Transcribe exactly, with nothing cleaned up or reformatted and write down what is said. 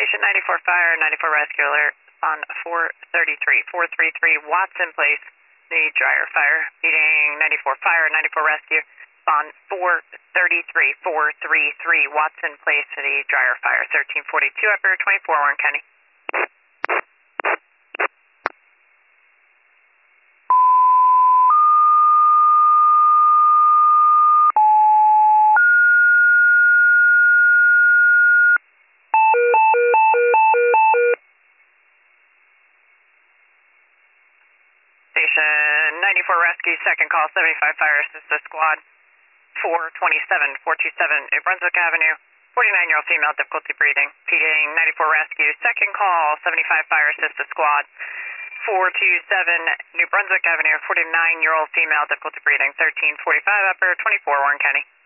Station ninety-four Fire, ninety-four Rescue Alert on four thirty-three. four thirty-three Watson Place, the dryer fire. Meeting ninety-four Fire, ninety-four Rescue on four thirty-three. four thirty-three Watson Place, the dryer fire. thirteen forty-two Upper twenty-four Warren County. Station ninety-four Rescue, second call, seventy-five Fire Assistance Squad, four twenty-seven, four twenty-seven New Brunswick Avenue, forty-nine-year-old female, difficulty breathing. P D ninety-four Rescue, second call, seventy-five Fire Assistance Squad, four twenty-seven New Brunswick Avenue, forty-nine-year-old female, difficulty breathing. thirteen forty-five Upper, twenty-four Warren County.